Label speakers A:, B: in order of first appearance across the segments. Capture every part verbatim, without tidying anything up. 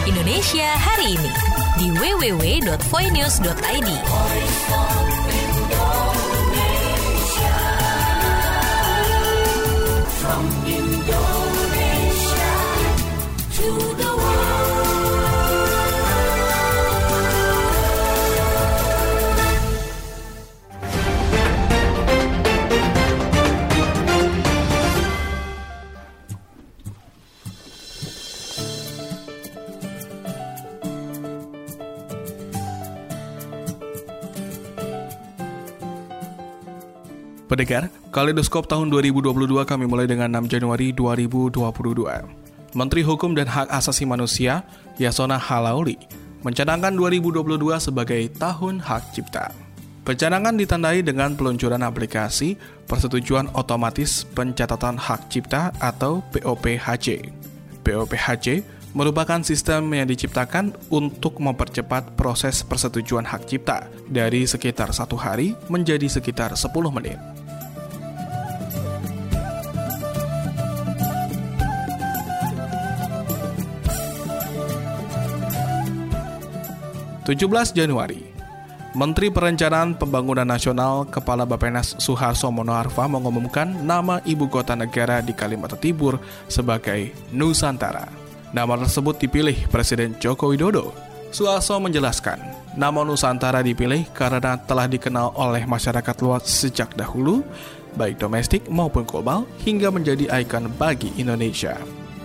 A: Indonesia hari ini di w w w dot voinews dot i d. From Indonesia to the
B: Pendengar, Kaleidoskop tahun dua ribu dua puluh dua kami mulai dengan enam Januari dua ribu dua puluh dua. Menteri Hukum dan Hak Asasi Manusia, Yasona Halauli, mencanangkan dua ribu dua puluh dua sebagai Tahun Hak Cipta. Pencanangan ditandai dengan peluncuran aplikasi Persetujuan Otomatis Pencatatan Hak Cipta atau P O P H C. P O P H C merupakan sistem yang diciptakan untuk mempercepat proses persetujuan hak cipta dari sekitar satu hari menjadi sekitar sepuluh menit. tujuh belas Januari, Menteri Perencanaan Pembangunan Nasional Kepala Bappenas Suharto Monoarfa mengumumkan nama ibu kota negara di Kalimantan Timur sebagai Nusantara. Nama tersebut dipilih Presiden Joko Widodo. Suharto menjelaskan, nama Nusantara dipilih karena telah dikenal oleh masyarakat luas sejak dahulu, baik domestik maupun global, hingga menjadi ikon bagi Indonesia.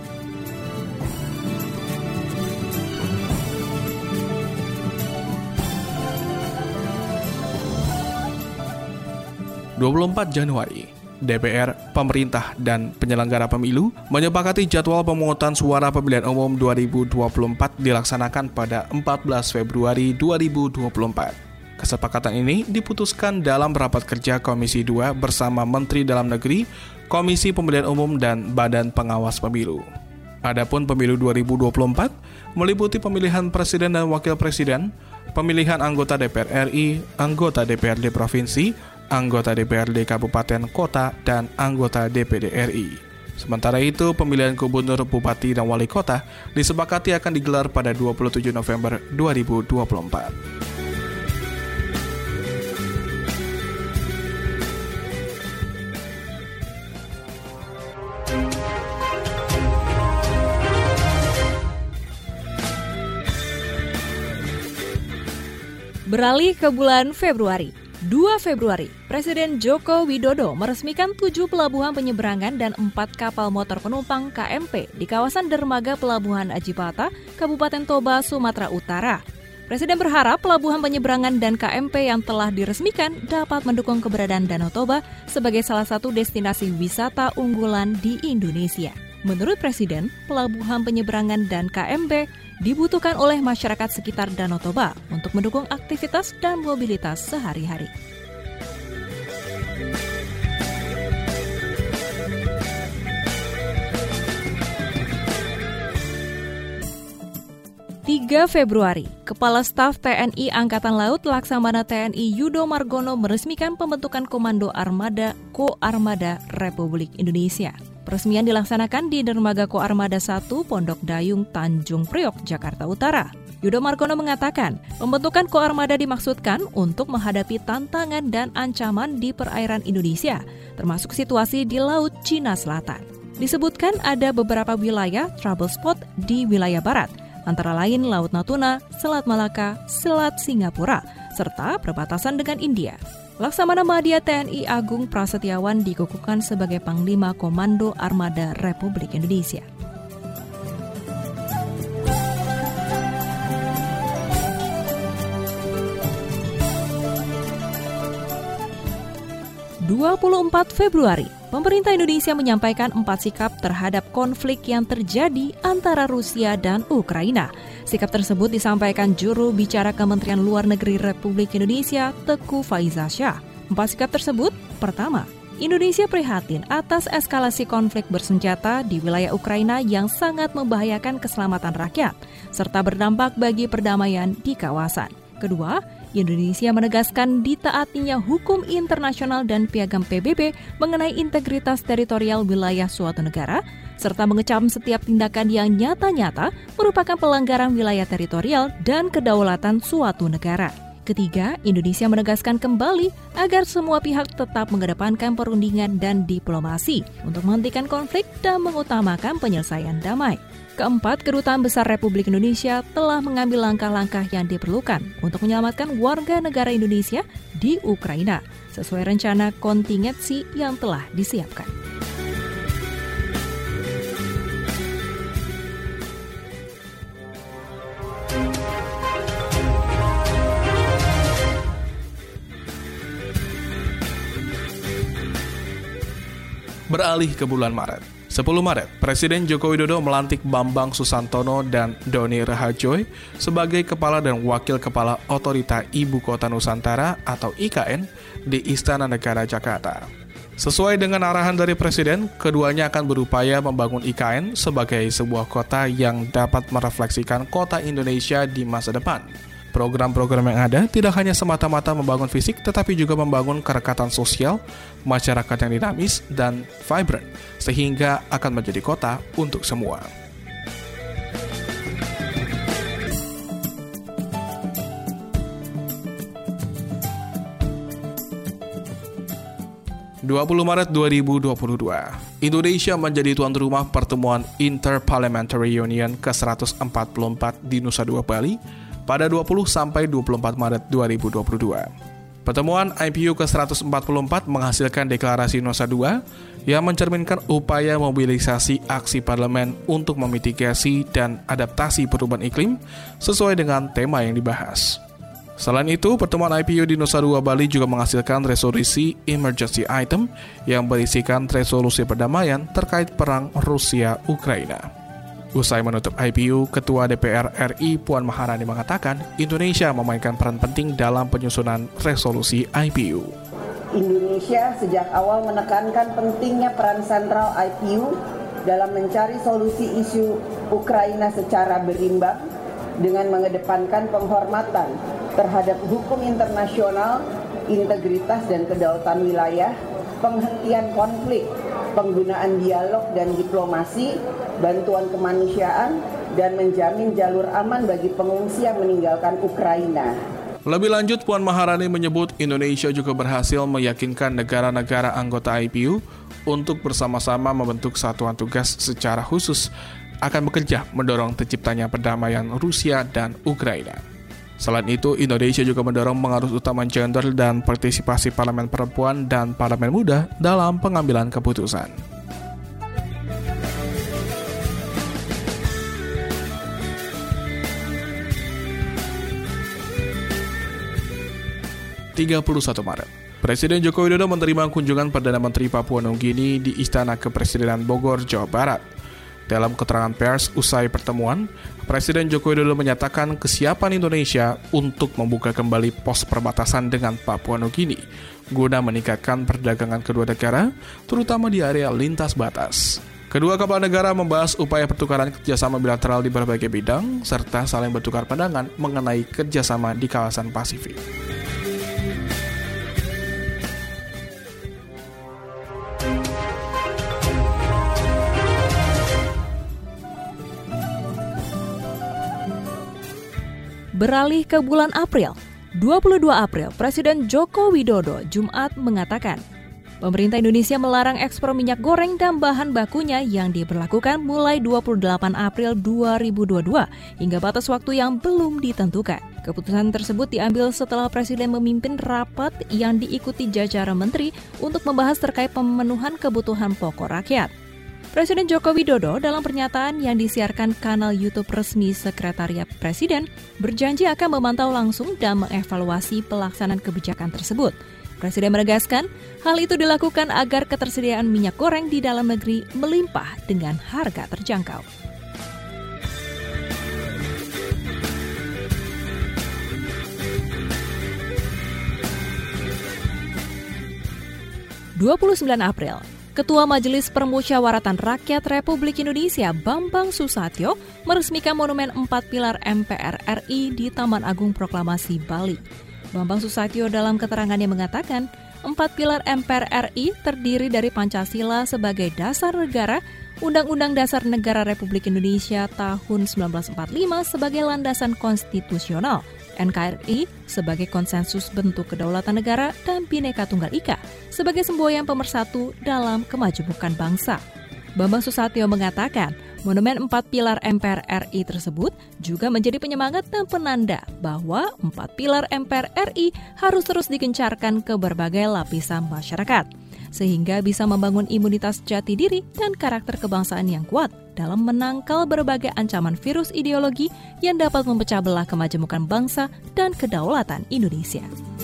B: dua puluh empat Januari, D P R, pemerintah, dan penyelenggara pemilu menyepakati jadwal pemungutan suara pemilihan umum dua ribu dua puluh empat dilaksanakan pada empat belas Februari dua ribu dua puluh empat. Kesepakatan ini diputuskan dalam rapat kerja Komisi dua bersama Menteri Dalam Negeri, Komisi Pemilihan Umum, dan Badan Pengawas Pemilu. Adapun pemilu dua ribu dua puluh empat meliputi pemilihan presiden dan wakil presiden, pemilihan anggota D P R R I, anggota D P R D Provinsi, anggota D P R D Kabupaten Kota, dan anggota D P D R I. Sementara itu, pemilihan gubernur, bupati, dan wali kota disepakati akan digelar pada dua puluh tujuh November dua ribu dua puluh empat.
C: Beralih ke bulan Februari. dua Februari, Presiden Joko Widodo meresmikan tujuh pelabuhan penyeberangan dan empat kapal motor penumpang K M P di kawasan dermaga Pelabuhan Ajipata, Kabupaten Toba, Sumatera Utara. Presiden berharap pelabuhan penyeberangan dan K M P yang telah diresmikan dapat mendukung keberadaan Danau Toba sebagai salah satu destinasi wisata unggulan di Indonesia. Menurut Presiden, pelabuhan penyeberangan dan K M P dibutuhkan oleh masyarakat sekitar Danau Toba untuk mendukung aktivitas dan mobilitas sehari-hari. tiga Februari, Kepala Staf T N I Angkatan Laut Laksamana T N I Yudo Margono meresmikan pembentukan Komando Armada Koarmada Republik Indonesia. Peresmian dilaksanakan di Dermaga Koarmada satu Pondok Dayung, Tanjung Priok, Jakarta Utara. Yudo Margono mengatakan, pembentukan Koarmada dimaksudkan untuk menghadapi tantangan dan ancaman di perairan Indonesia, termasuk situasi di Laut Cina Selatan. Disebutkan ada beberapa wilayah trouble spot di wilayah barat, antara lain Laut Natuna, Selat Malaka, Selat Singapura, serta perbatasan dengan India. Laksamana Madya T N I Agung Prasetyawan dikukuhkan sebagai Panglima Komando Armada Republik Indonesia. dua puluh empat Februari, pemerintah Indonesia menyampaikan empat sikap terhadap konflik yang terjadi antara Rusia dan Ukraina. Sikap tersebut disampaikan juru bicara Kementerian Luar Negeri Republik Indonesia, Teguh Faizasyah. Empat sikap tersebut, pertama, Indonesia prihatin atas eskalasi konflik bersenjata di wilayah Ukraina yang sangat membahayakan keselamatan rakyat, serta berdampak bagi perdamaian di kawasan. Kedua, Indonesia menegaskan ditaatinya hukum internasional dan piagam P B B mengenai integritas teritorial wilayah suatu negara, serta mengecam setiap tindakan yang nyata-nyata merupakan pelanggaran wilayah teritorial dan kedaulatan suatu negara. Ketiga, Indonesia menegaskan kembali agar semua pihak tetap mengedepankan perundingan dan diplomasi untuk menghentikan konflik dan mengutamakan penyelesaian damai. Keempat, Kedutaan Besar Republik Indonesia telah mengambil langkah-langkah yang diperlukan untuk menyelamatkan warga negara Indonesia di Ukraina sesuai rencana kontingensi yang telah disiapkan.
B: Beralih ke bulan Maret. sepuluh Maret, Presiden Joko Widodo melantik Bambang Susantono dan Doni Rahajoy sebagai Kepala dan Wakil Kepala Otorita Ibu Kota Nusantara atau I K N di Istana Negara Jakarta. Sesuai dengan arahan dari Presiden, keduanya akan berupaya membangun I K N sebagai sebuah kota yang dapat merefleksikan kota Indonesia di masa depan. Program-program yang ada tidak hanya semata-mata membangun fisik, tetapi juga membangun kerekatan sosial, masyarakat yang dinamis dan vibrant, sehingga akan menjadi kota untuk semua. dua puluh Maret dua ribu dua puluh dua, Indonesia menjadi tuan rumah pertemuan Inter-Parliamentary Union ke seratus empat puluh empat di Nusa Dua Bali pada dua puluh sampai dua puluh empat Maret dua ribu dua puluh dua. Pertemuan I P U ke seratus empat puluh empat menghasilkan deklarasi Nusa Dua yang mencerminkan upaya mobilisasi aksi parlemen untuk memitigasi dan adaptasi perubahan iklim sesuai dengan tema yang dibahas. Selain itu, pertemuan I P U di Nusa Dua Bali juga menghasilkan resolusi emergency item yang berisikan resolusi perdamaian terkait perang Rusia-Ukraina. Usai menutup I P U, Ketua D P R R I Puan Maharani mengatakan Indonesia memainkan peran penting dalam penyusunan resolusi I P U.
D: Indonesia sejak awal menekankan pentingnya peran sentral I P U dalam mencari solusi isu Ukraina secara berimbang dengan mengedepankan penghormatan terhadap hukum internasional, integritas dan kedaulatan wilayah, penghentian konflik, penggunaan dialog dan diplomasi, bantuan kemanusiaan, dan menjamin jalur aman bagi pengungsi yang meninggalkan Ukraina.
B: Lebih lanjut, Puan Maharani menyebut Indonesia juga berhasil meyakinkan negara-negara anggota I P U untuk bersama-sama membentuk satuan tugas secara khusus akan bekerja mendorong terciptanya perdamaian Rusia dan Ukraina. Selain itu, Indonesia juga mendorong pengaruh utama gender dan partisipasi parlemen perempuan dan parlemen muda dalam pengambilan keputusan. tiga puluh satu Maret, Presiden Joko Widodo menerima kunjungan Perdana Menteri Papua Nugini di Istana Kepresidenan Bogor, Jawa Barat. Dalam keterangan pers usai pertemuan, Presiden Joko Widodo menyatakan kesiapan Indonesia untuk membuka kembali pos perbatasan dengan Papua Nugini guna meningkatkan perdagangan kedua negara, terutama di area lintas batas. Kedua kepala negara membahas upaya pertukaran kerjasama bilateral di berbagai bidang, serta saling bertukar pandangan mengenai kerjasama di kawasan Pasifik.
C: Beralih ke bulan April, dua puluh dua April, Presiden Joko Widodo Jumat mengatakan, pemerintah Indonesia melarang ekspor minyak goreng dan bahan bakunya yang diberlakukan mulai dua puluh delapan April dua ribu dua puluh dua hingga batas waktu yang belum ditentukan. Keputusan tersebut diambil setelah Presiden memimpin rapat yang diikuti jajaran menteri untuk membahas terkait pemenuhan kebutuhan pokok rakyat. Presiden Joko Widodo dalam pernyataan yang disiarkan kanal YouTube resmi Sekretariat Presiden berjanji akan memantau langsung dan mengevaluasi pelaksanaan kebijakan tersebut. Presiden menegaskan hal itu dilakukan agar ketersediaan minyak goreng di dalam negeri melimpah dengan harga terjangkau. dua puluh sembilan April, Ketua Majelis Permusyawaratan Rakyat Republik Indonesia Bambang Susatyo meresmikan Monumen Empat Pilar M P R R I di Taman Agung Proklamasi Bali. Bambang Susatyo dalam keterangannya mengatakan, empat pilar M P R R I terdiri dari Pancasila sebagai dasar negara, Undang-Undang Dasar Negara Republik Indonesia tahun sembilan belas empat puluh lima sebagai landasan konstitusional, N K R I sebagai konsensus bentuk kedaulatan negara, dan Bhinneka Tunggal Ika sebagai semboyan pemersatu dalam kemajemukan bangsa. Bambang Susatyo mengatakan, monumen empat pilar M P R R I tersebut juga menjadi penyemangat dan penanda bahwa empat pilar M P R R I harus terus digencarkan ke berbagai lapisan masyarakat, sehingga bisa membangun imunitas jati diri dan karakter kebangsaan yang kuat dalam menangkal berbagai ancaman virus ideologi yang dapat memecah belah kemajemukan bangsa dan kedaulatan Indonesia.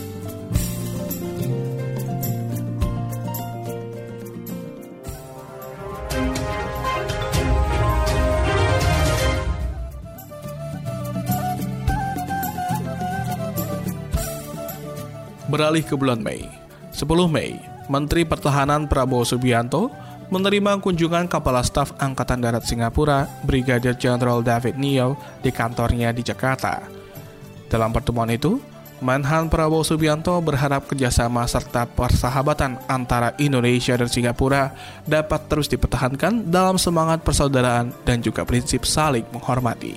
B: Beralih ke bulan Mei. sepuluh Mei, Menteri Pertahanan Prabowo Subianto menerima kunjungan Kepala Staf Angkatan Darat Singapura, Brigadier Jenderal David Neo, di kantornya di Jakarta. Dalam pertemuan itu, Menhan Prabowo Subianto berharap kerjasama serta persahabatan antara Indonesia dan Singapura dapat terus dipertahankan dalam semangat persaudaraan dan juga prinsip saling menghormati.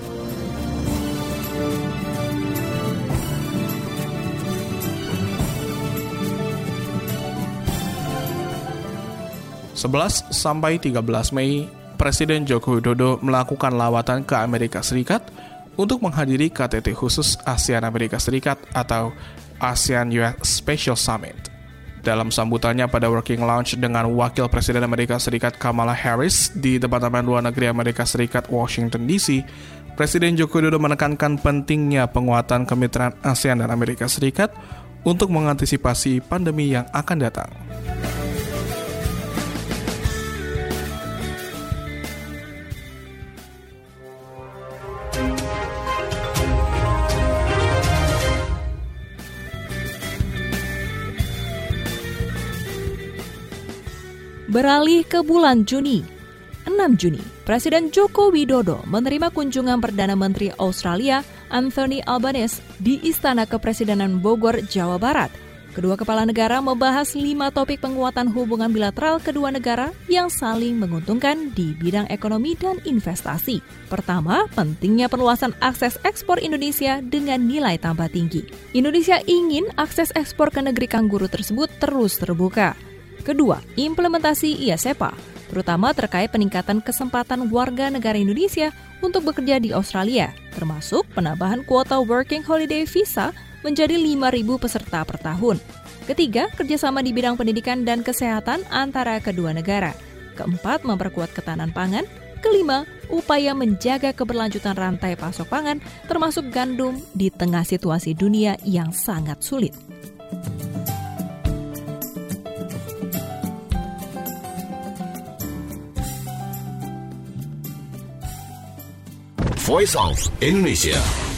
B: sebelas sampai tiga belas Mei, Presiden Joko Widodo melakukan lawatan ke Amerika Serikat untuk menghadiri K T T khusus ASEAN Amerika Serikat atau ASEAN U S Special Summit. Dalam sambutannya pada Working Lounge dengan Wakil Presiden Amerika Serikat Kamala Harris di Departemen Luar Negeri Amerika Serikat, Washington D C, Presiden Joko Widodo menekankan pentingnya penguatan kemitraan ASEAN dan Amerika Serikat untuk mengantisipasi pandemi yang akan datang.
C: Beralih ke bulan Juni. enam Juni, Presiden Joko Widodo menerima kunjungan Perdana Menteri Australia Anthony Albanese di Istana Kepresidenan Bogor, Jawa Barat. Kedua kepala negara membahas lima topik penguatan hubungan bilateral kedua negara yang saling menguntungkan di bidang ekonomi dan investasi. Pertama, pentingnya perluasan akses ekspor Indonesia dengan nilai tambah tinggi. Indonesia ingin akses ekspor ke negeri kangguru tersebut terus terbuka. Kedua, implementasi I A S E P A, terutama terkait peningkatan kesempatan warga negara Indonesia untuk bekerja di Australia, termasuk penambahan kuota Working Holiday Visa menjadi lima ribu peserta per tahun. Ketiga, kerjasama di bidang pendidikan dan kesehatan antara kedua negara. Keempat, memperkuat ketahanan pangan. Kelima, upaya menjaga keberlanjutan rantai pasok pangan, termasuk gandum di tengah situasi dunia yang sangat sulit.
E: Voice of Indonesia.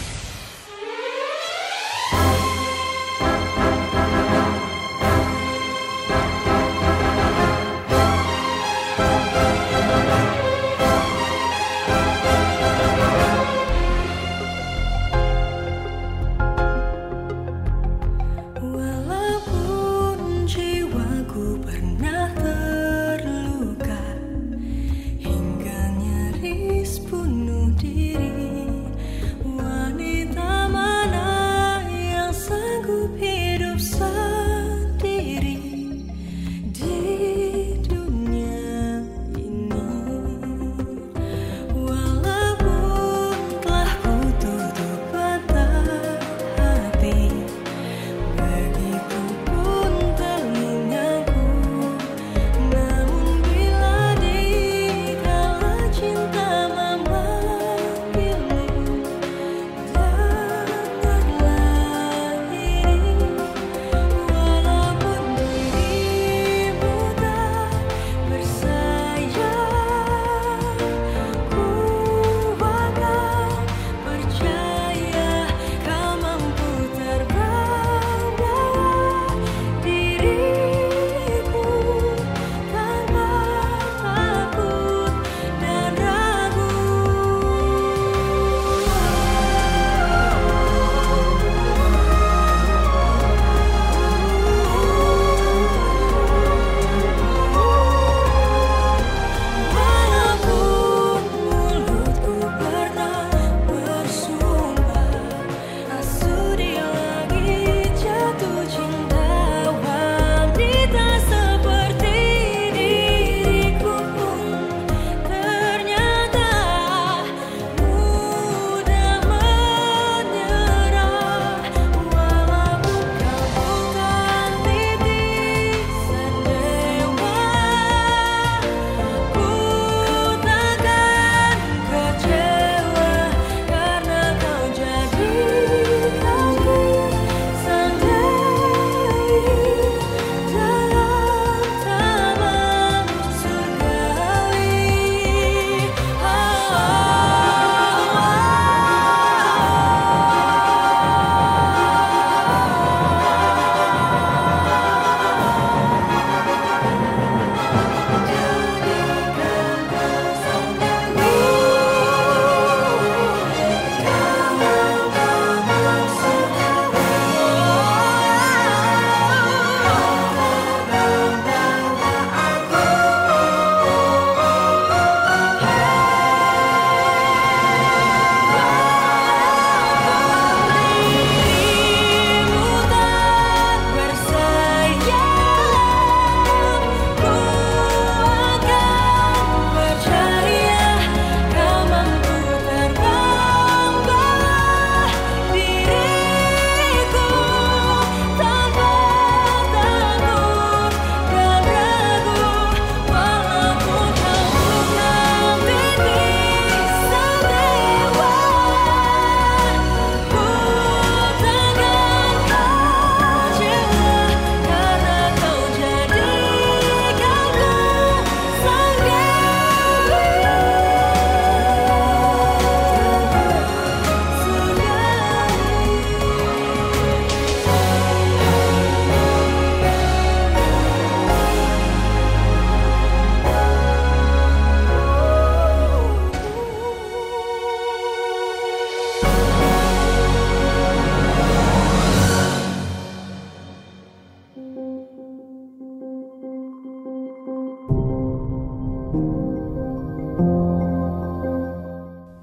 F: Walaupun jiwaku pernah terluka hingga nyaris bunuh diri,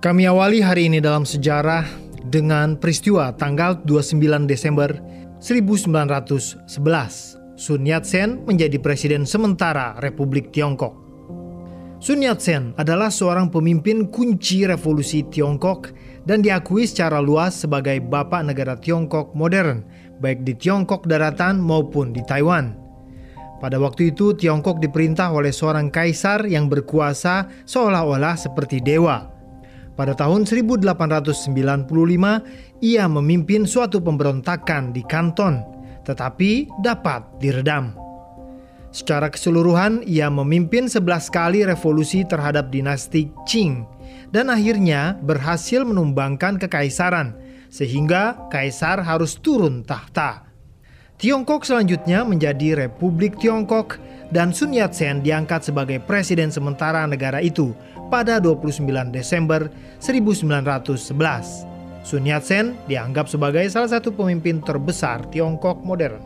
E: Kami awali hari ini dalam sejarah dengan peristiwa tanggal dua puluh sembilan Desember seribu sembilan ratus sebelas. Sun Yat-sen menjadi presiden sementara Republik Tiongkok. Sun Yat-sen adalah seorang pemimpin kunci revolusi Tiongkok dan diakui secara luas sebagai bapak negara Tiongkok modern, baik di Tiongkok daratan maupun di Taiwan. Pada waktu itu Tiongkok diperintah oleh seorang kaisar yang berkuasa seolah-olah seperti dewa. Pada tahun seribu delapan ratus sembilan puluh lima, ia memimpin suatu pemberontakan di Kanton, tetapi dapat diredam. Secara keseluruhan, ia memimpin sebelas kali revolusi terhadap dinasti Qing, dan akhirnya berhasil menumbangkan kekaisaran, sehingga kaisar harus turun tahta. Tiongkok selanjutnya menjadi Republik Tiongkok, dan Sun Yat-sen diangkat sebagai presiden sementara negara itu pada dua puluh sembilan Desember seribu sembilan ratus sebelas. Sun Yat-sen dianggap sebagai salah satu pemimpin terbesar Tiongkok modern.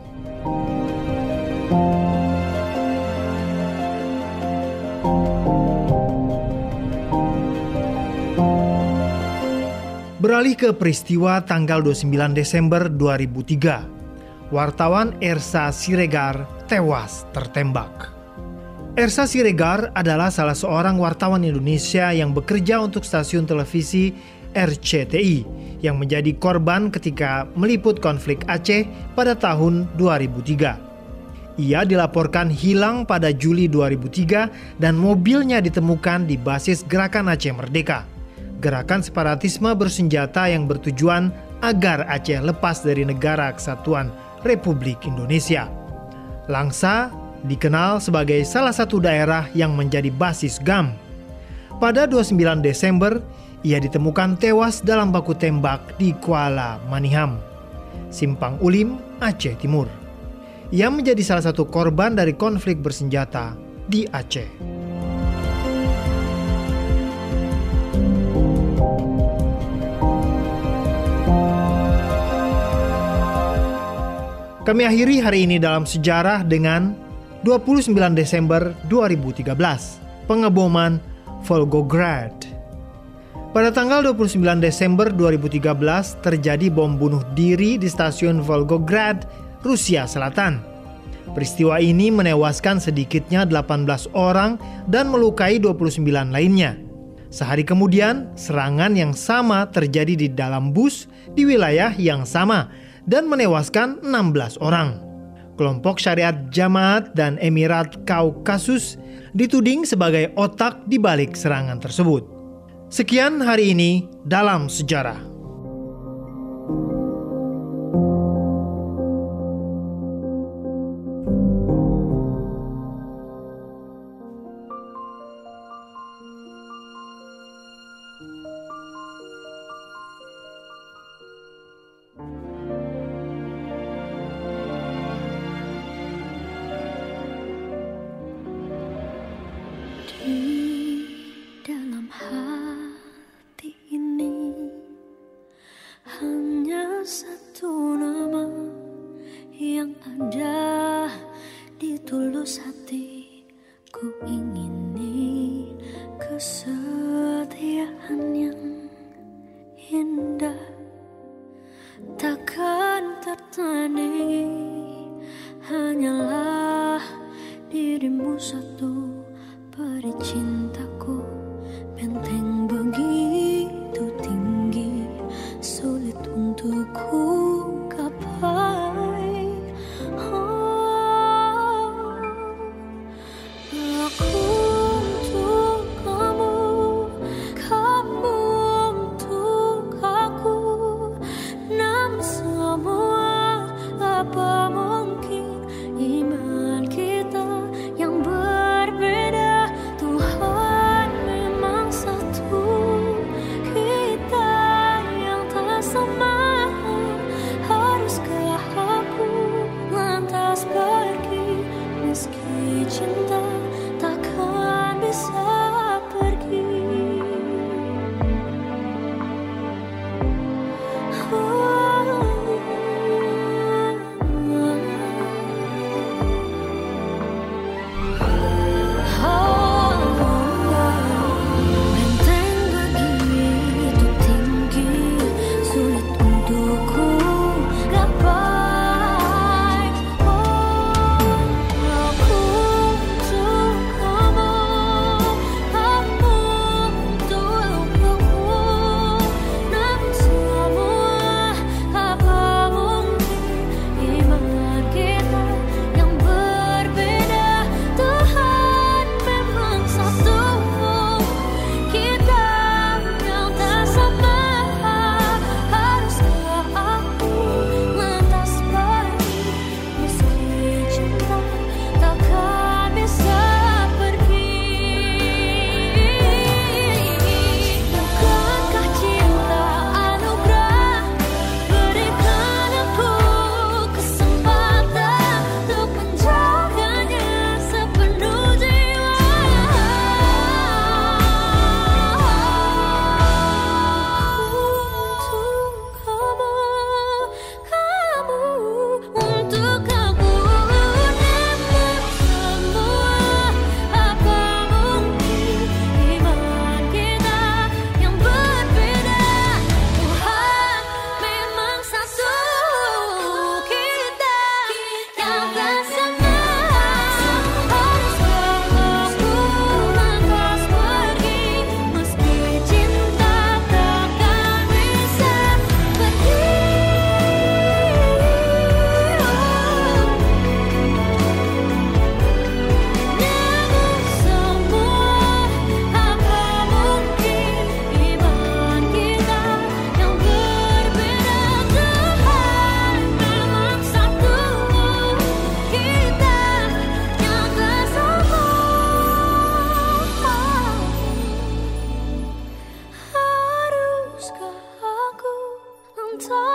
E: Beralih ke peristiwa tanggal dua puluh sembilan Desember dua ribu tiga. Wartawan Ersa Siregar tewas tertembak. Ersa Siregar adalah salah seorang wartawan Indonesia yang bekerja untuk stasiun televisi R C T I yang menjadi korban ketika meliput konflik Aceh pada tahun dua ribu tiga. Ia dilaporkan hilang pada Juli dua ribu tiga dan mobilnya ditemukan di basis Gerakan Aceh Merdeka, gerakan separatisme bersenjata yang bertujuan agar Aceh lepas dari Negara Kesatuan Republik Indonesia. Langsa dikenal sebagai salah satu daerah yang menjadi basis G A M. Pada dua puluh sembilan Desember, ia ditemukan tewas dalam baku tembak di Kuala Maniham, Simpang Ulim, Aceh Timur. Ia menjadi salah satu korban dari konflik bersenjata di Aceh. Kami akhiri hari ini dalam sejarah dengan dua puluh sembilan Desember dua ribu tiga belas, pengeboman Volgograd. Pada tanggal dua puluh sembilan Desember dua ribu tiga belas terjadi bom bunuh diri di stasiun Volgograd, Rusia Selatan. Peristiwa ini menewaskan sedikitnya delapan belas orang dan melukai dua puluh sembilan lainnya. Sehari kemudian, serangan yang sama terjadi di dalam bus di wilayah yang sama dan menewaskan enam belas orang. Kelompok Syariat Jamaat dan Emirat Kaukasus dituding sebagai otak di balik serangan tersebut. Sekian hari ini dalam sejarah.
F: Di dalam hati ini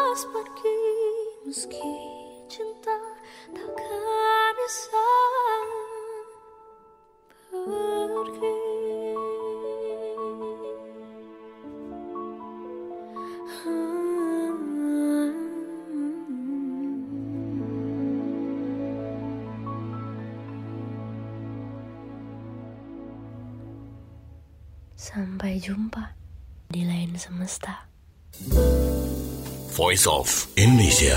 F: harus pergi meski cinta takkan bisa pergi.
G: Sampai jumpa di lain semesta.
H: Voice of Indonesia.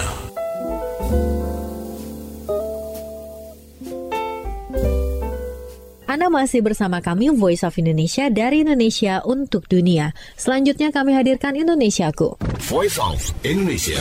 I: Anda masih bersama kami Voice of Indonesia dari Indonesia untuk dunia. Selanjutnya kami hadirkan Indonesiaku.
H: Voice of Indonesia.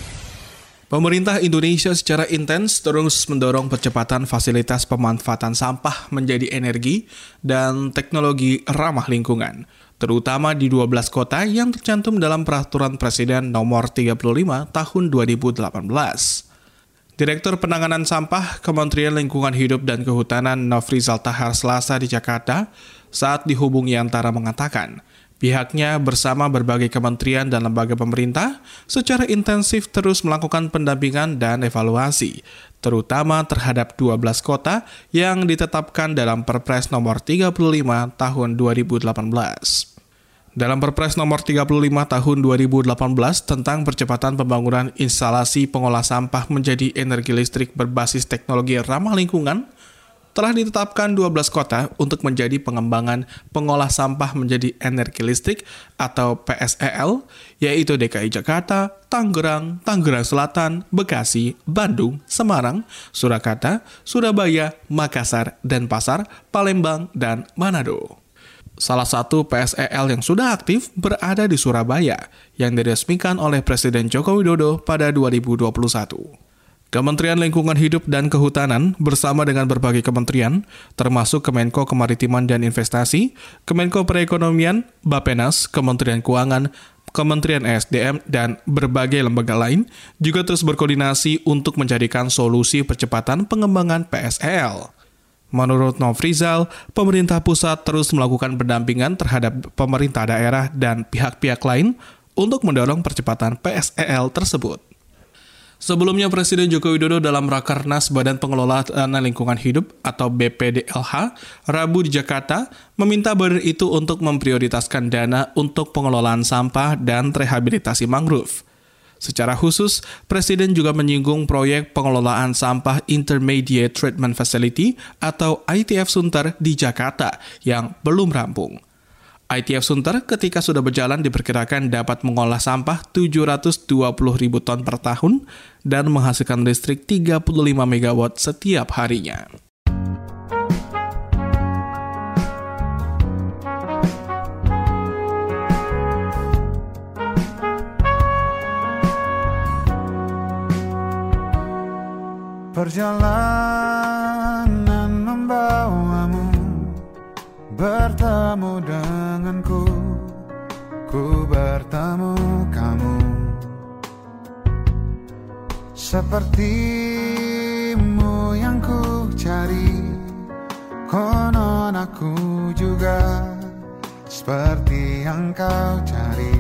B: Pemerintah Indonesia secara intens terus mendorong percepatan fasilitas pemanfaatan sampah menjadi energi dan teknologi ramah lingkungan, terutama di dua belas kota yang tercantum dalam Peraturan Presiden Nomor tiga puluh lima Tahun dua ribu delapan belas. Direktur Penanganan Sampah Kementerian Lingkungan Hidup dan Kehutanan Nofrizal Tahar Selasa di Jakarta saat dihubungi Antara mengatakan, pihaknya bersama berbagai kementerian dan lembaga pemerintah secara intensif terus melakukan pendampingan dan evaluasi, terutama terhadap dua belas kota yang ditetapkan dalam Perpres Nomor tiga puluh lima Tahun dua ribu delapan belas. Dalam Perpres Nomor tiga puluh lima Tahun dua ribu delapan belas tentang percepatan pembangunan instalasi pengolah sampah menjadi energi listrik berbasis teknologi ramah lingkungan, telah ditetapkan dua belas kota untuk menjadi pengembangan pengolah sampah menjadi energi listrik atau P S E L, yaitu D K I Jakarta, Tangerang, Tangerang Selatan, Bekasi, Bandung, Semarang, Surakarta, Surabaya, Makassar, Denpasar, Palembang, dan Manado. Salah satu P S E L yang sudah aktif berada di Surabaya, yang diresmikan oleh Presiden Joko Widodo pada dua ribu dua puluh satu. Kementerian Lingkungan Hidup dan Kehutanan bersama dengan berbagai kementerian, termasuk Kemenko Kemaritiman dan Investasi, Kemenko Perekonomian, Bappenas, Kementerian Keuangan, Kementerian E S D M, dan berbagai lembaga lain, juga terus berkoordinasi untuk mencarikan solusi percepatan pengembangan P S E L. Menurut Nofrizal, pemerintah pusat terus melakukan pendampingan terhadap pemerintah daerah dan pihak-pihak lain untuk mendorong percepatan P S E L tersebut. Sebelumnya, Presiden Joko Widodo dalam Rakernas Badan Pengelolaan Lingkungan Hidup atau B P D L H Rabu di Jakarta meminta badan itu untuk memprioritaskan dana untuk pengelolaan sampah dan rehabilitasi mangrove. Secara khusus, Presiden juga menyinggung proyek pengelolaan sampah Intermediate Treatment Facility atau I T F Sunter di Jakarta yang belum rampung. I T F Sunter ketika sudah berjalan diperkirakan dapat mengolah sampah tujuh ratus dua puluh ribu ton per tahun dan menghasilkan listrik tiga puluh lima megawatt setiap harinya.
J: Perjalanan membawamu bertemu denganku, ku bertemu kamu. Sepertimu yang ku cari, konon aku juga seperti yang kau cari.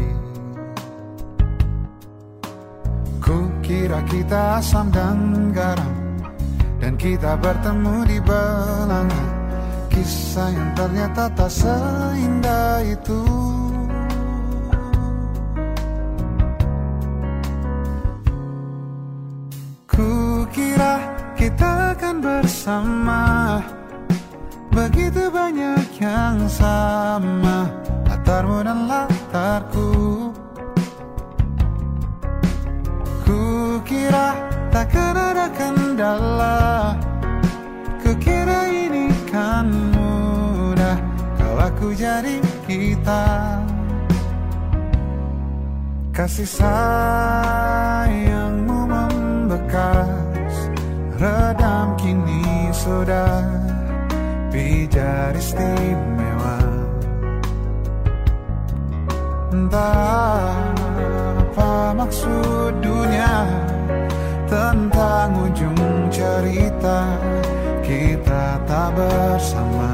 J: Ku kira kita asam dan garam, dan kita bertemu di belanga. Kisah yang ternyata tak seindah itu. Ku kira kita akan bersama, begitu banyak yang sama, latarmu dan latarku. Ku kira takkan ada kendala, kukira ini kan mudah kalau aku jadi kita. Kasih sayangmu membekas, redam kini sudah pijar istimewa. Entah apa maksud dunia tentang ujung cerita kita tak bersama.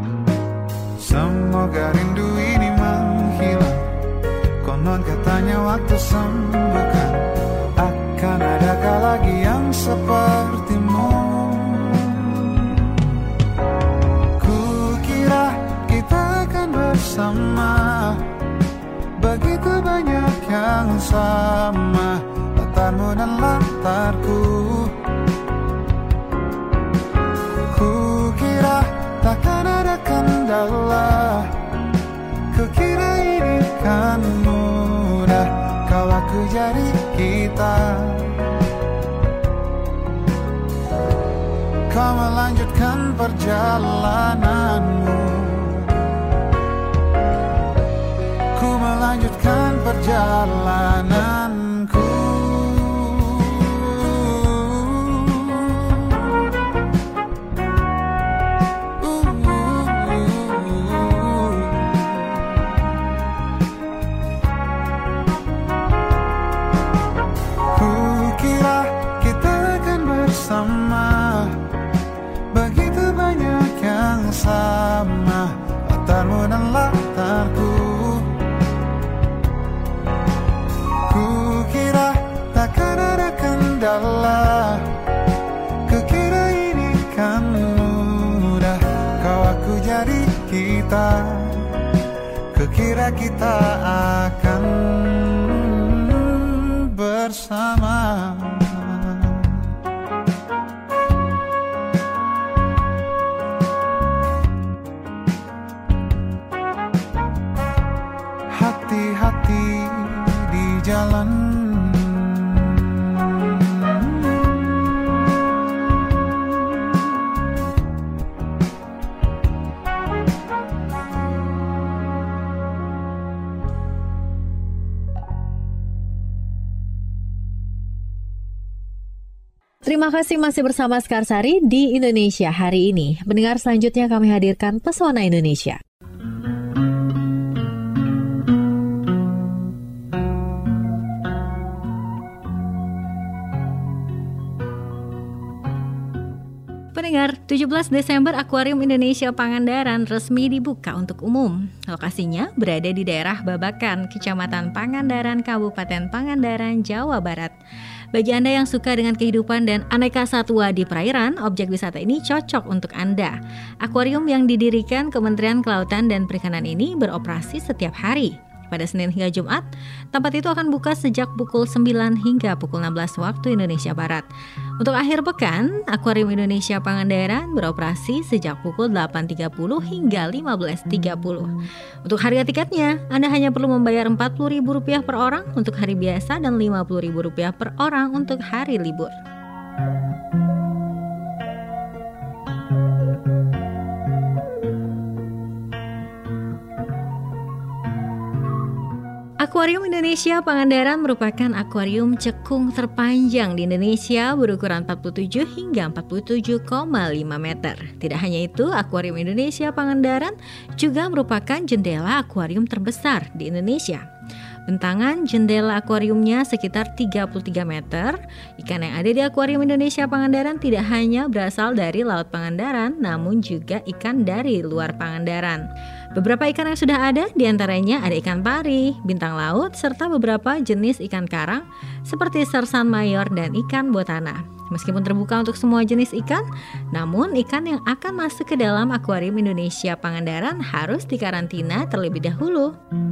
J: Semoga rindu ini menghilang, konon katanya waktu sembuhkan, akan adakah lagi yang sepertimu? Kukira kita akan bersama, begitu banyak yang sama, latarmu dan latarku. Kukira takkan ada kendala, kukira ini kan mudah, kau aku jadi kita. Kau melanjutkan perjalananmu, ku melanjutkan perjalananku. Kukira kita akan bersama, begitu banyak yang sama, latarmu dan latarku. Kukira takkan ada kendala, kukira ini kan mudah, kau aku jadi kita, kukira kita akan bersama. Hati-hati di jalan,
I: Terima kasih masih bersama Skarsari di Indonesia hari ini. Pendengar, selanjutnya kami hadirkan Pesona Indonesia.
C: Pendengar, tujuh belas Desember Akuarium Indonesia Pangandaran resmi dibuka untuk umum. Lokasinya berada di daerah Babakan, Kecamatan Pangandaran, Kabupaten Pangandaran, Jawa Barat. Bagi Anda yang suka dengan kehidupan dan aneka satwa di perairan, objek wisata ini cocok untuk Anda. Akuarium yang didirikan Kementerian Kelautan dan Perikanan ini beroperasi setiap hari. Pada Senin hingga Jumat, tempat itu akan buka sejak pukul sembilan hingga pukul enam belas waktu Indonesia Barat. Untuk akhir pekan, Akuarium Indonesia Pangandaran beroperasi sejak pukul delapan tiga puluh hingga lima belas tiga puluh. Untuk harga tiketnya, Anda hanya perlu membayar empat puluh ribu rupiah per orang untuk hari biasa dan lima puluh ribu rupiah per orang untuk hari libur. Akuarium Indonesia Pangandaran merupakan akuarium cekung terpanjang di Indonesia berukuran empat puluh tujuh hingga empat puluh tujuh koma lima meter. Tidak hanya itu, Akuarium Indonesia Pangandaran juga merupakan jendela akuarium terbesar di Indonesia. Bentangan jendela akuariumnya sekitar tiga puluh tiga meter. Ikan yang ada di Akuarium Indonesia Pangandaran tidak hanya berasal dari Laut Pangandaran, namun juga ikan dari luar Pangandaran. Beberapa ikan yang sudah ada, diantaranya ada ikan pari, bintang laut, serta beberapa jenis ikan karang seperti sersan mayor dan ikan botana. Meskipun terbuka untuk semua jenis ikan, namun ikan yang akan masuk ke dalam Akuarium Indonesia Pangandaran harus dikarantina terlebih dahulu.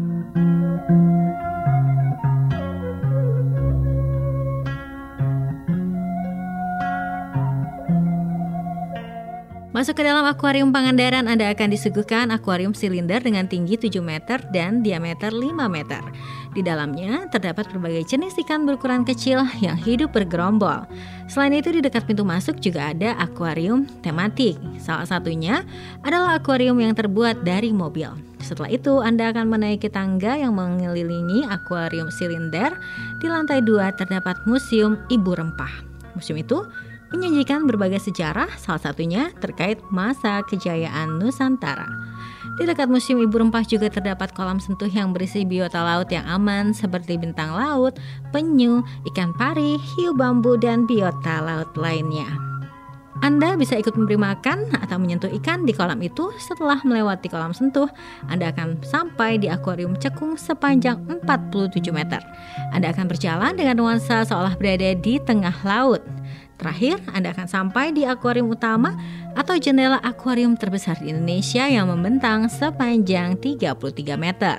C: Masuk ke dalam Akuarium Pangandaran, Anda akan disuguhkan akuarium silinder dengan tinggi tujuh meter dan diameter lima meter. Di dalamnya terdapat berbagai jenis ikan berukuran kecil yang hidup bergerombol. Selain itu, di dekat pintu masuk juga ada akuarium tematik. Salah satunya adalah akuarium yang terbuat dari mobil. Setelah itu, Anda akan menaiki tangga yang mengelilingi akuarium silinder. Di lantai dua terdapat Museum Ibu Rempah. Museum itu menyajikan berbagai sejarah, salah satunya terkait masa kejayaan Nusantara. Di dekat Museum Ibu Rempah juga terdapat kolam sentuh yang berisi biota laut yang aman seperti bintang laut, penyu, ikan pari, hiu bambu, dan biota laut lainnya.
K: Anda bisa ikut memberi makan atau menyentuh ikan di kolam itu. Setelah melewati kolam sentuh, Anda akan sampai di akuarium cekung sepanjang empat puluh tujuh meter. Anda akan berjalan dengan nuansa seolah berada di tengah laut. Terakhir, Anda akan sampai di akuarium utama atau jendela akuarium terbesar di Indonesia yang membentang sepanjang tiga puluh tiga meter.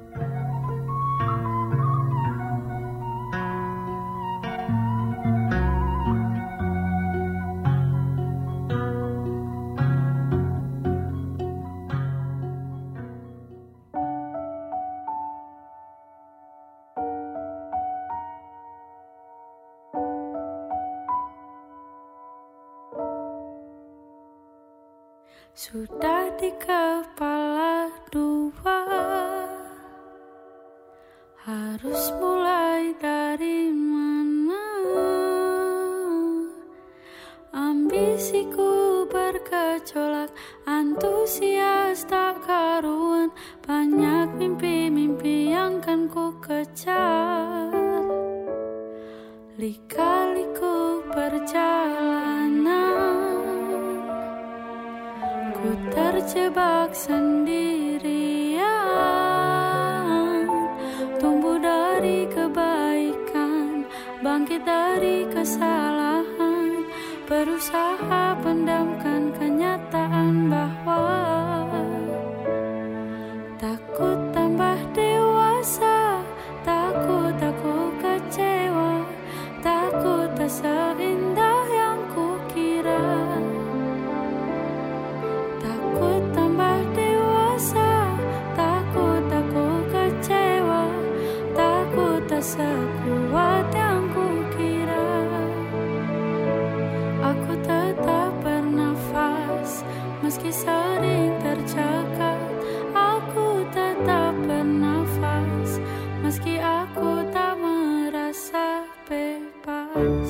F: Sudah di kepala dua, harus mulai dari mana? Ambisiku bergejolak, antusias tak karuan, banyak mimpi-mimpi yang kan ku kejar. Lika-liku perjalanan, ku terjebak sendirian. Tumbuh dari kebaikan, bangkit dari kesalahan, berusaha pendamkan kenyataan bahwa takut tambah dewasa, takut aku kecewa, takut tak seindah yang kukira. Takut tambah dewasa, takut aku kecewa, takut tak sekuat yang kukira. Aku tetap bernafas, meski sering tercekat. Aku tetap bernafas, meski aku tak merasa bebas.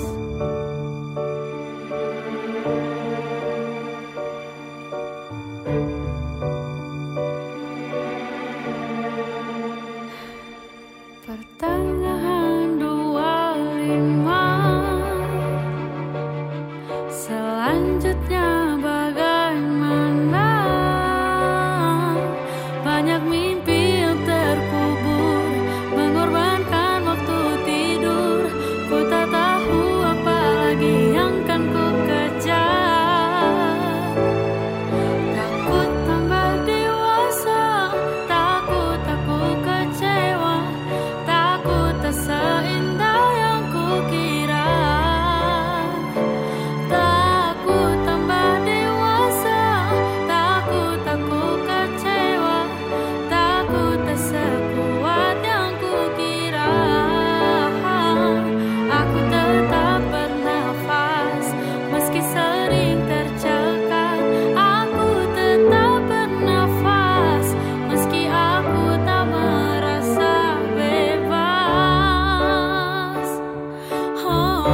F: Pertengahan dua puluh lima, selanjutnya bagaimana? Banyak mimpi yang terkubur, mengorbankan waktu tidur. Ku tak tahu apa lagi yang kan ku kejar. Takut tambah dewasa, takut aku kecewa, takut tak seindah yang kukira. Takut tambah dewasa, takut aku kecewa, takut tak sekuat yang kukira. Aku tetap bernafas, meski sering tercekat. Aku tetap bernafas, meski aku tak merasa bebas. Oh,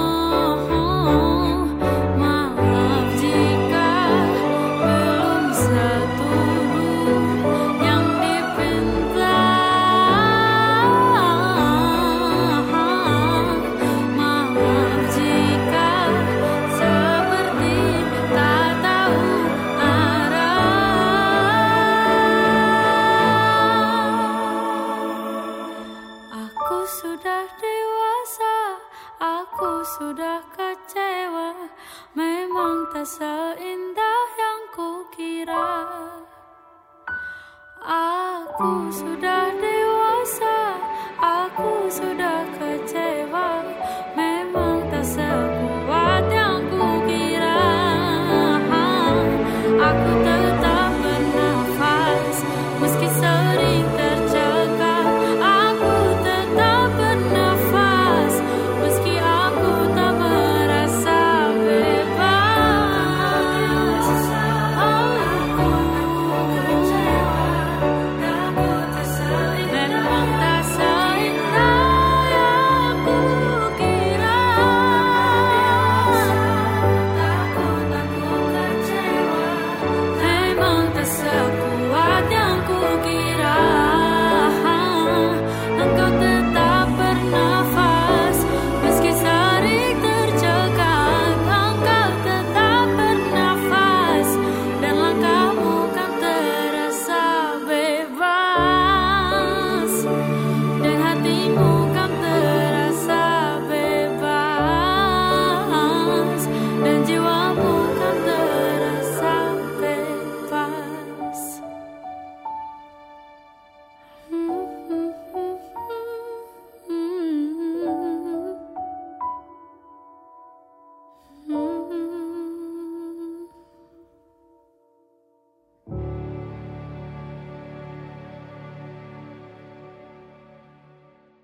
F: oh, maaf jika belum setuju yang dipinta. Maaf jika seperti tak tahu arah. Aku sudah dewasa, aku sudah kecewa, memang tak seindah yang kukira. Aku sudah dewasa, aku sudah kecewa, memang tak sekuat yang kukira. Aku tetap bernafas, meski sering tercekat. Aku tetap bernafas, meski aku tak merasa bebas. Aku kecewa, takut tak seindah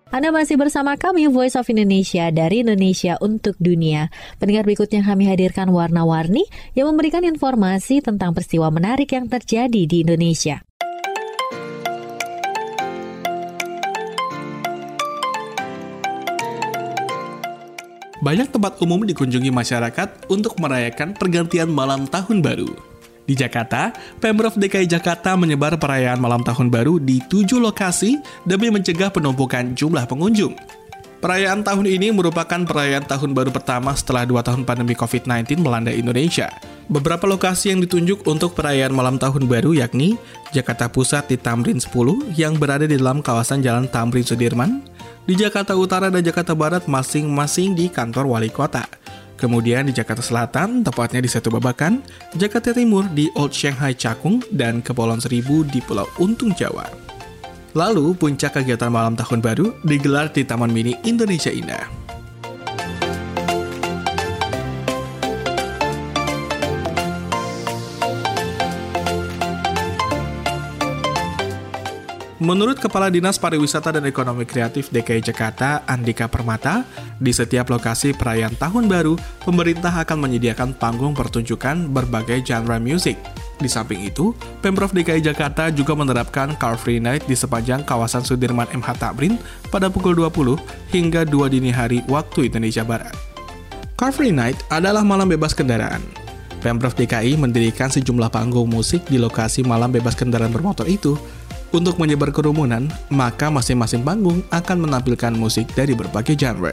I: Anda masih bersama kami Voice of Indonesia dari Indonesia untuk Dunia. Pendengar, berikutnya kami hadirkan warna-warni yang memberikan informasi tentang peristiwa menarik yang terjadi di Indonesia.
B: Banyak tempat umum dikunjungi masyarakat untuk merayakan pergantian malam tahun baru. Di Jakarta, Pemprov D K I Jakarta menyebar perayaan malam tahun baru di tujuh lokasi demi mencegah penumpukan jumlah pengunjung. Perayaan tahun ini merupakan perayaan tahun baru pertama setelah dua tahun pandemi covid sembilan belas melanda Indonesia. Beberapa lokasi yang ditunjuk untuk perayaan malam tahun baru yakni Jakarta Pusat di Tamrin sepuluh yang berada di dalam kawasan Jalan Tamrin Sudirman, di Jakarta Utara dan Jakarta Barat masing-masing di kantor wali kota. Kemudian di Jakarta Selatan, tepatnya di Setu Babakan, Jakarta Timur di Old Shanghai Cakung, dan Kepulauan Seribu di Pulau Untung Jawa. Lalu, puncak kegiatan malam tahun baru digelar di Taman Mini Indonesia Indah. Menurut Kepala Dinas Pariwisata dan Ekonomi Kreatif D K I Jakarta, Andika Permata, di setiap lokasi perayaan Tahun Baru, pemerintah akan menyediakan panggung pertunjukan berbagai genre musik. Di samping itu, Pemprov D K I Jakarta juga menerapkan Car Free Night di sepanjang kawasan Sudirman M H Tamrin pada pukul dua puluh hingga dua dini hari waktu Indonesia Barat. Car Free Night adalah malam bebas kendaraan. Pemprov D K I mendirikan sejumlah panggung musik di lokasi malam bebas kendaraan bermotor itu. Untuk menyebar kerumunan, maka masing-masing panggung akan menampilkan musik dari berbagai genre.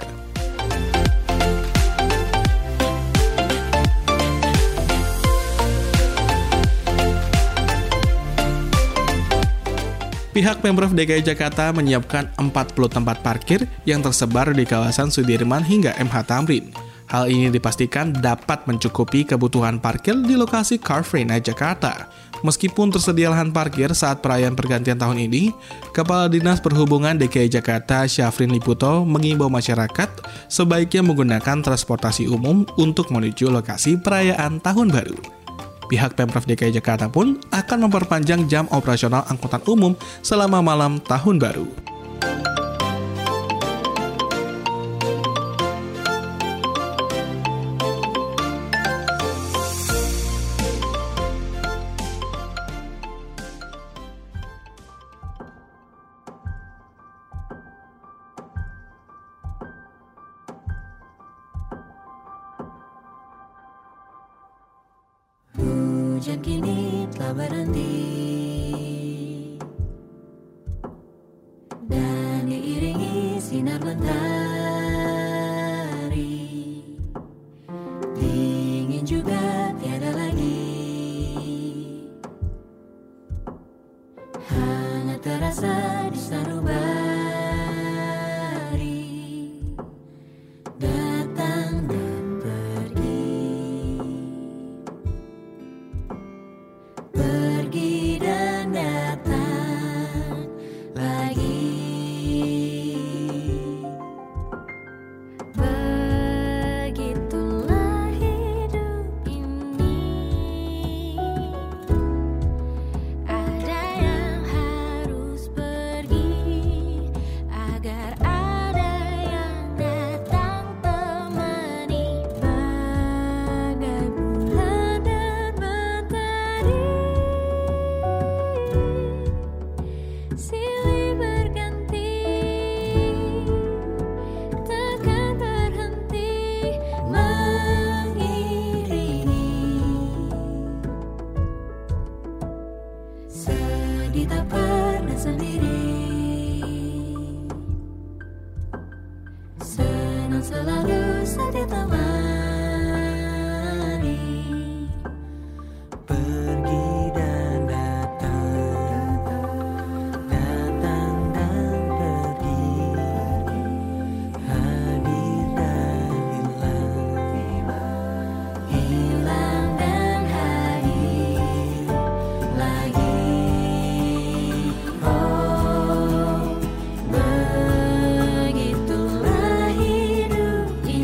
B: Pihak Pemprov D K I Jakarta menyiapkan empat puluh tempat parkir yang tersebar di kawasan Sudirman hingga M H Tamrin. Hal ini dipastikan dapat mencukupi kebutuhan parkir di lokasi Car Free Night Jakarta. Meskipun tersedia lahan parkir saat perayaan pergantian tahun ini, Kepala Dinas Perhubungan D K I Jakarta Syafrin Liputo mengimbau masyarakat sebaiknya menggunakan transportasi umum untuk menuju lokasi perayaan Tahun Baru. Pihak Pemprov D K I Jakarta pun akan memperpanjang jam operasional angkutan umum selama malam Tahun Baru.
L: Hujan kini telah berhenti dan diiringi sinar mentari. Dingin juga tiada lagi, hangat terasa di sanubari. Datang dan pergi, pergi dan datang lagi. Begitulah hidup ini, ada yang harus pergi agar ada yang datang temani. Bagai bulan dan mentari silih berganti, takkan berhenti mengiringi. Sedih tak pernah sendiri, senang selalu setia temani. Pergi dan datang, datang dan pergi, hadir dan hilang, hilang dan hadir lagi. Oh, begitulah hidup ini.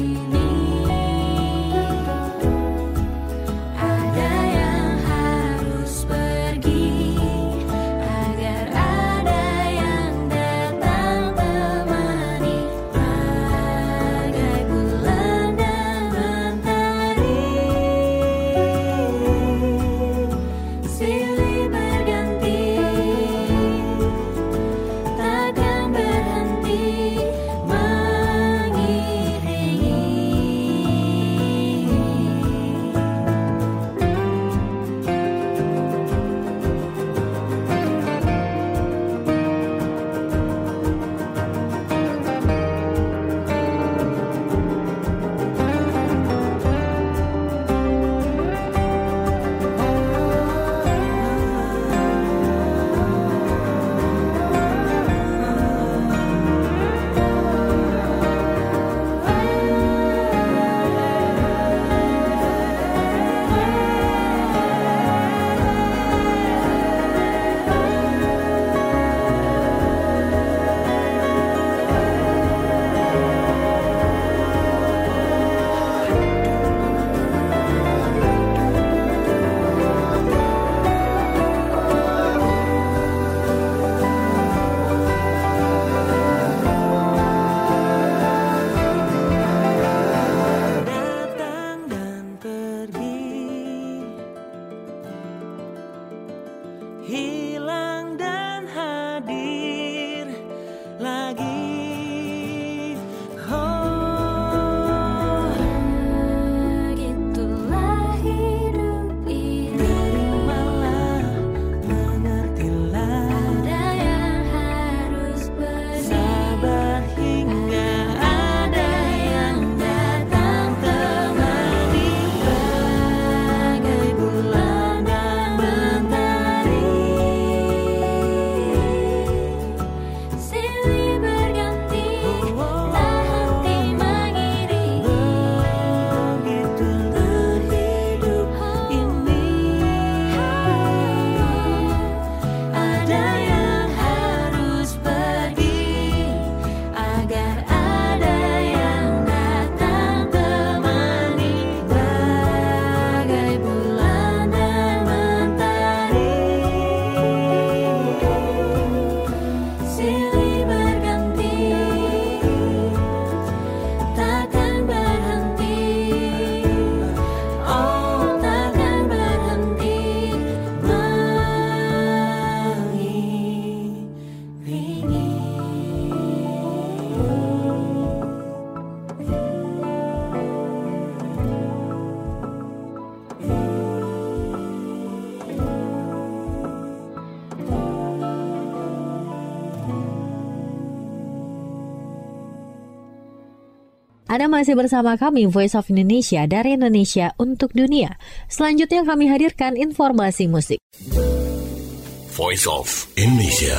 I: Anda masih bersama kami Voice of Indonesia dari Indonesia untuk dunia. Selanjutnya kami hadirkan informasi musik.
H: Voice of Indonesia.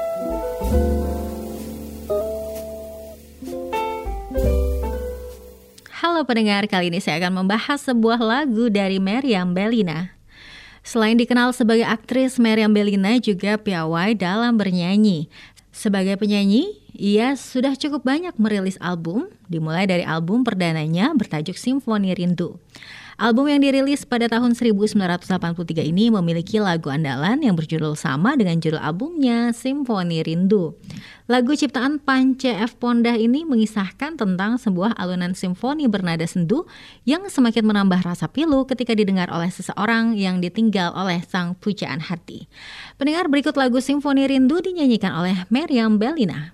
K: Halo pendengar, kali ini saya akan membahas sebuah lagu dari Meriam Bellina. Selain dikenal sebagai aktris, Meriam Bellina juga piawai dalam bernyanyi. Sebagai penyanyi, ia sudah cukup banyak merilis album, dimulai dari album perdananya bertajuk Simfoni Rindu. Album yang dirilis pada tahun seribu sembilan ratus delapan puluh tiga ini memiliki lagu andalan yang berjudul sama dengan judul albumnya, Simfoni Rindu. Lagu ciptaan Pance F. Pondah ini mengisahkan tentang sebuah alunan simfoni bernada sendu yang semakin menambah rasa pilu ketika didengar oleh seseorang yang ditinggal oleh sang pujaan hati. Pendengar, berikut lagu Simfoni Rindu dinyanyikan oleh Meriam Bellina.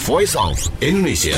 H: Voice of Indonesia.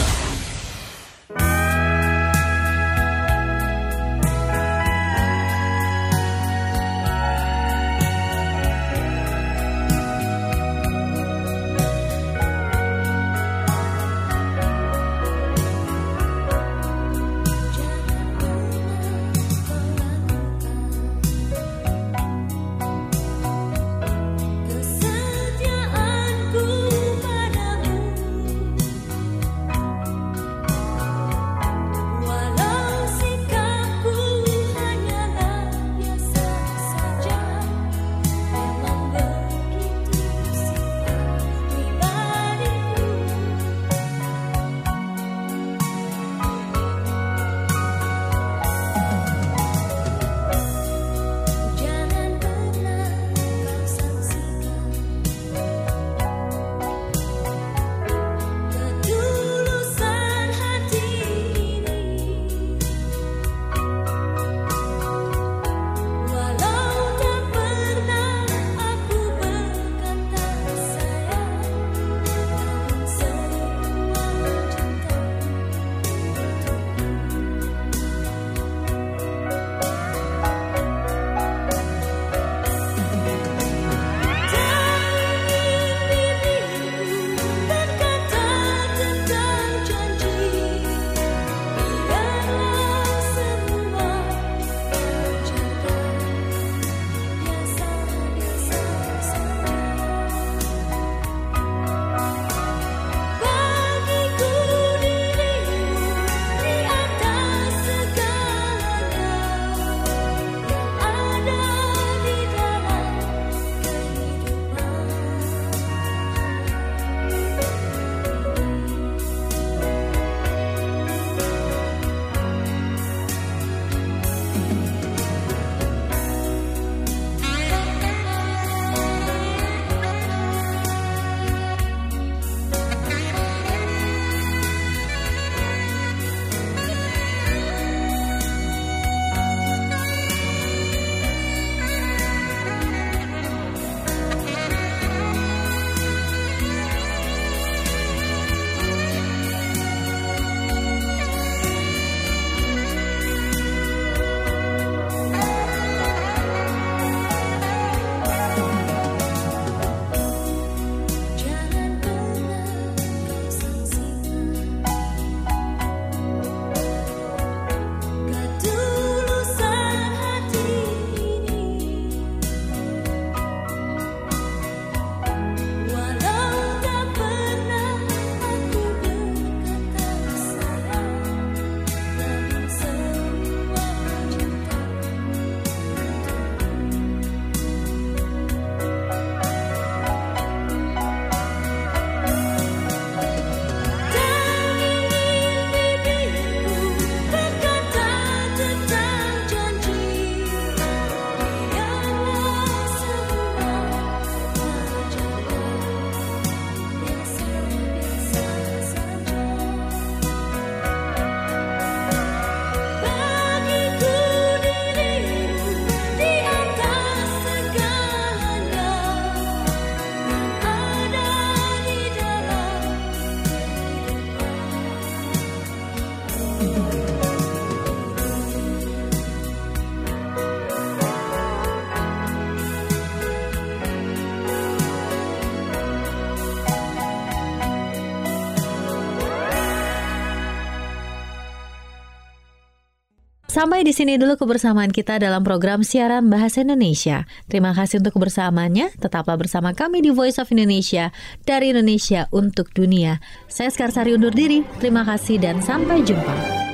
I: Sampai di sini dulu kebersamaan kita dalam program siaran Bahasa Indonesia. Terima kasih untuk kebersamaannya. Tetaplah bersama kami di Voice of Indonesia, dari Indonesia untuk dunia. Saya Skarsari undur diri. Terima kasih dan sampai jumpa.